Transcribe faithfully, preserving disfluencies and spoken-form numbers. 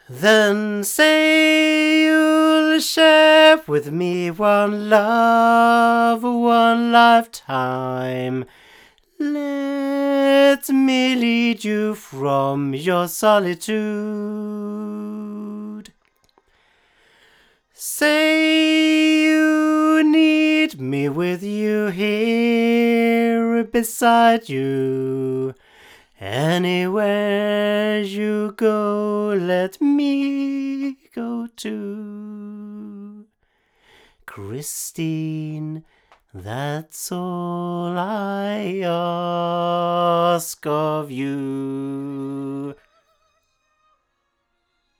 Then say you'll share with me one love, one lifetime. Let me lead you from your solitude. Say you need me with you here beside you. Anywhere you go, let me go too. Christine, that's all I ask of you.